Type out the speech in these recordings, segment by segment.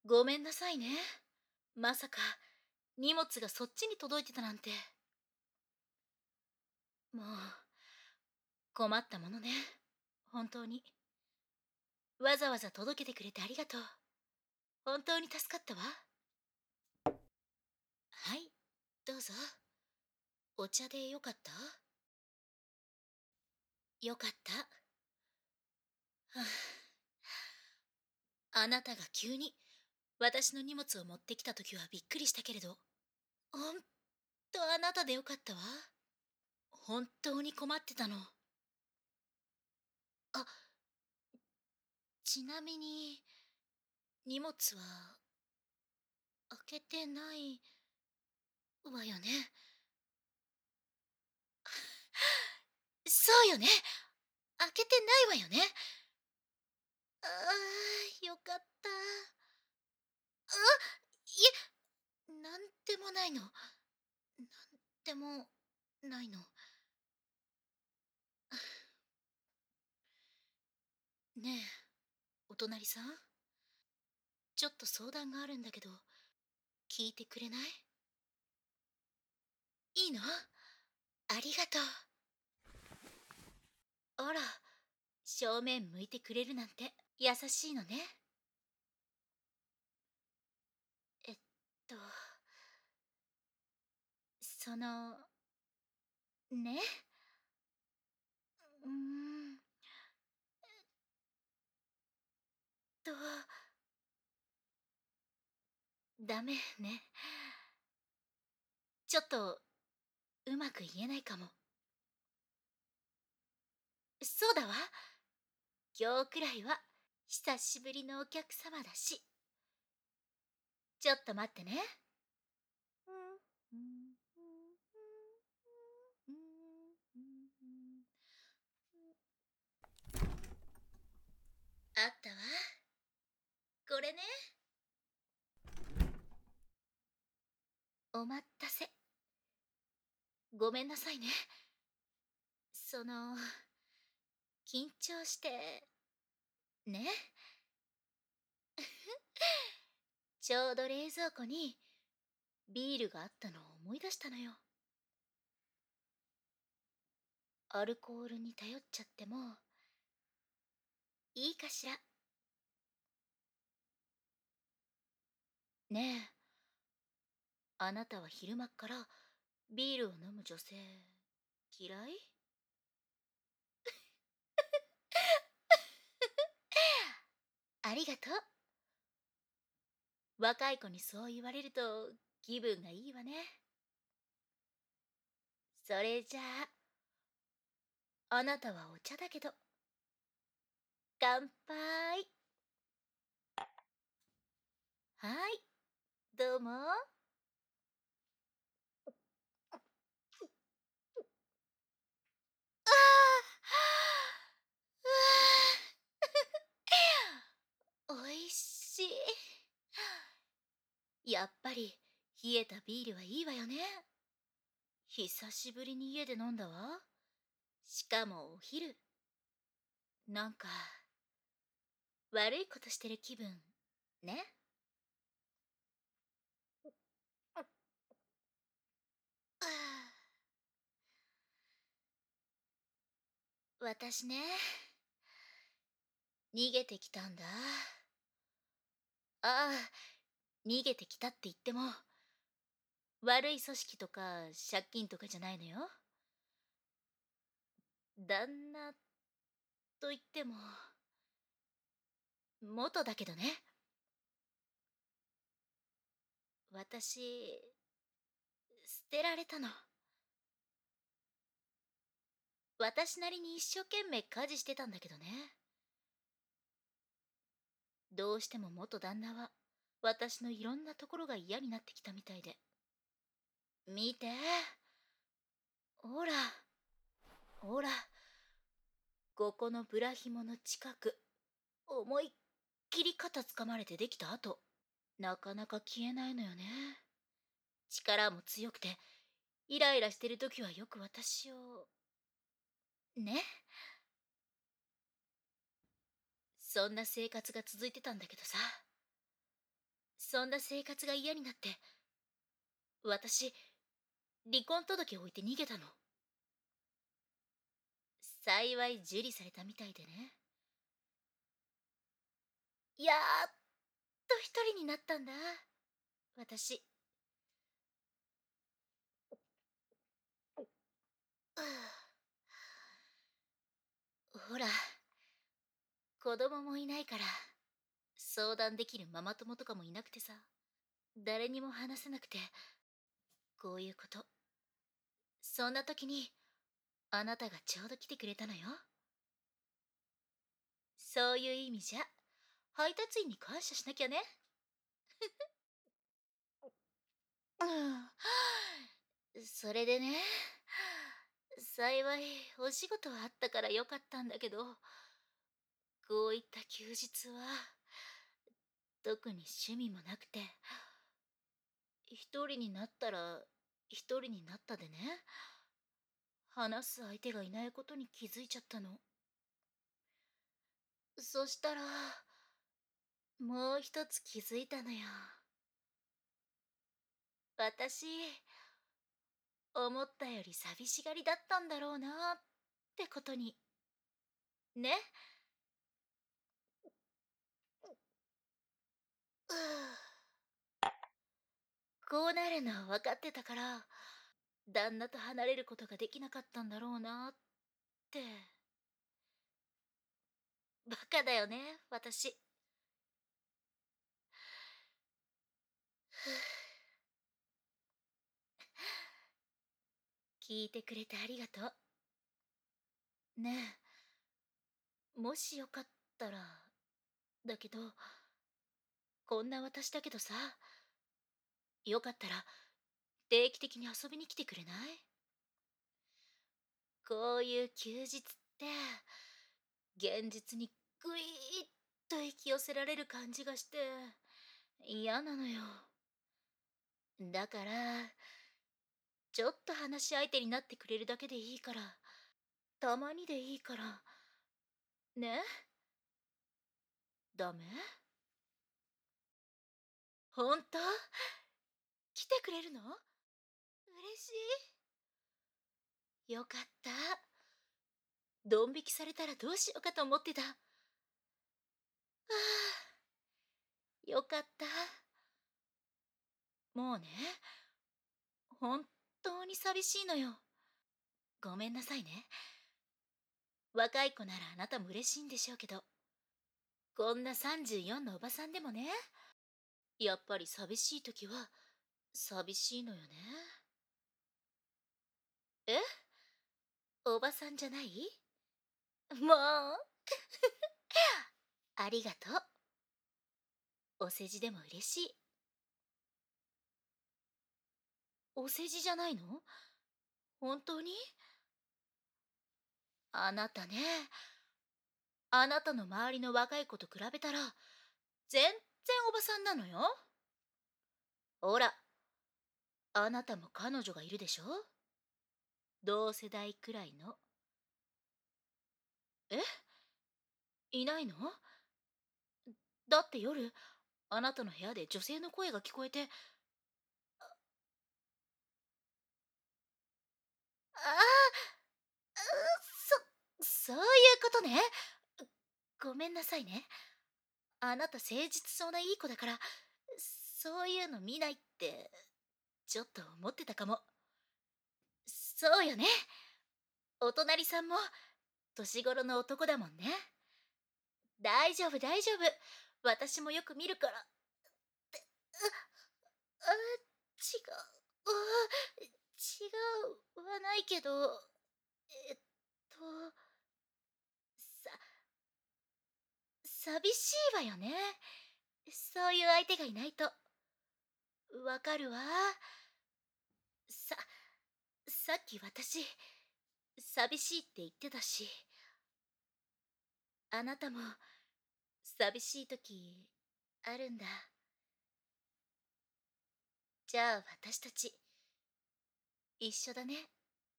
ごめんなさいね。まさか、荷物がそっちに届いてたなんて。もう、困ったものね。本当に。わざわざ届けてくれてありがとう。本当に助かったわ。はい、どうぞ。お茶でよかった？よかった。はあ、あなたが急に私の荷物を持ってきた時はびっくりしたけれど、ほんとあなたでよかったわ。本当に困ってたの。あ、ちなみに、荷物は開けてないわよね。そうよね。開けてないわよね。ああ、よかった。あ、いえ、なんでもないの。なんでもないの。ねえ、お隣さん、ちょっと相談があるんだけど、聞いてくれない？いいの？ありがとう。あら、正面向いてくれるなんて優しいのね。えっと、その、ね。うーんと、ダメね。ちょっと、うまく言えないかも。そうだわ。今日くらいは、久しぶりのお客様だし。ちょっと待ってね。あったわ。これね。お待たせ。ごめんなさいね。緊張して、ね。ちょうど冷蔵庫にビールがあったのを思い出したのよ。アルコールに頼っちゃってもいいかしら。ねえ、あなたは昼間っからビールを飲む女性嫌い？ありがとう。若い子にそう言われると気分がいいわね。それじゃあ、あなたはお茶だけど、乾杯。はい、どうも。ああ、おいしい。やっぱり冷えたビールはいいわよね。久しぶりに家で飲んだわ。しかもお昼。なんか、悪いことしてる気分、ね。あ私ね、逃げてきたんだ。ああ、逃げてきたって言っても、悪い組織とか借金とかじゃないのよ。旦那と言っても、元だけどね。私、捨てられたの。私なりに一生懸命家事してたんだけどね。どうしても元旦那は、私のいろんなところが嫌になってきたみたいで。見て。ほら、ほら、ここのブラ紐の近く、思いっきり肩つかまれてできた跡、なかなか消えないのよね。力も強くて、イライラしてるときはよく私を、ね。そんな生活が続いてたんだけどさ。 そんな生活が嫌になって、私、離婚届を置いて逃げたの。幸い受理されたみたいでね。やっと一人になったんだ。私。ほら、子供もいないから、相談できるママ友とかもいなくてさ、誰にも話せなくて、こういうこと。そんな時に、あなたがちょうど来てくれたのよ。そういう意味じゃ、配達員に感謝しなきゃね。それでね、幸いお仕事はあったからよかったんだけど、こういった休日は、特に趣味もなくて、一人になったら一人になったでね、話す相手がいないことに気づいちゃったの。そしたら、もう一つ気づいたのよ。私、思ったより寂しがりだったんだろうなってことに。ね。こうなるのは分かってたから、旦那と離れることができなかったんだろうなって。バカだよね、私。聞いてくれてありがとう。ねえ、もしよかったら、だけど、こんな私だけどさ、よかったら定期的に遊びに来てくれない？こういう休日って、現実にグイーッと引き寄せられる感じがして、嫌なのよ。だから、ちょっと話し相手になってくれるだけでいいから、たまにでいいから、ね？ダメ？ほんと？来てくれるの？嬉しい。よかった。ドン引きされたらどうしようかと思ってた。ああ、よかった。もうね、本当に寂しいのよ。ごめんなさいね。若い子ならあなたも嬉しいんでしょうけど、こんな34のおばさんでもね、やっぱり寂しい時は寂しいのよね。え？おばさんじゃない？もうありがとう。お世辞でも嬉しい。お世辞じゃないの？本当に？あなたね、あなたの周りの若い子と比べたら、全然おばさんなのよ。ほら、あなたも彼女がいるでしょ？同世代くらいの。え？いないの？だって夜、あなたの部屋で女性の声が聞こえて、ああ、そういうことね。ごめんなさいね。あなた誠実そうないい子だから、そういうの見ないって、ちょっと思ってたかも。そうよね。お隣さんも、年頃の男だもんね。大丈夫、大丈夫。私もよく見るから。違う。違うはないけど、えっと、さ、寂しいわよね。そういう相手がいないと。わかるわ。さ、さっき私、寂しいって言ってたし、あなたも寂しい時あるんだ。じゃあ私たち、一緒だね。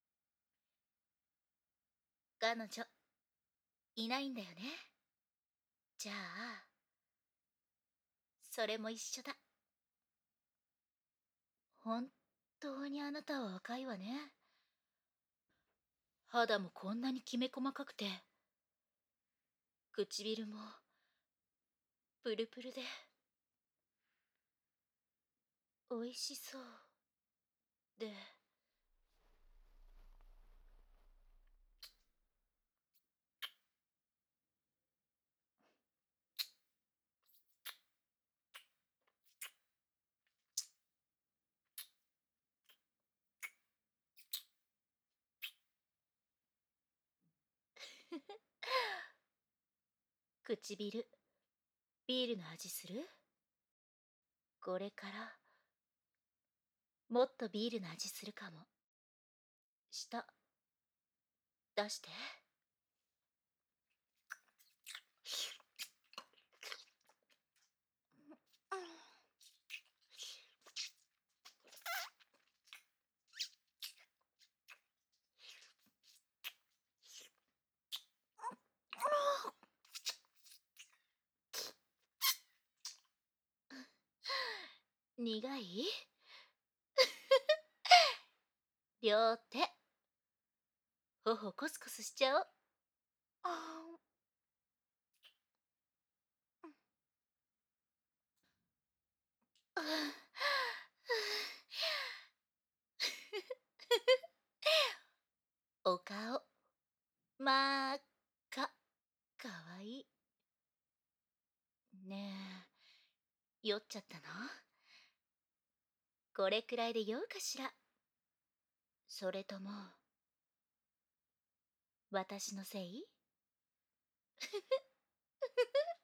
彼女、いないんだよね。じゃあ、それも一緒だ。 本当にあなたは若いわね。肌もこんなにきめ細かくて、唇もプルプルで、おいしそうで。唇、ビールの味する？これからもっとビールの味するかも。舌出して。苦い？両手、頬コスコスしちゃおう。あお顔、真っ赤、かわいい。ねえ、酔っちゃったの？これくらいで酔うかしら？それとも、私のせい？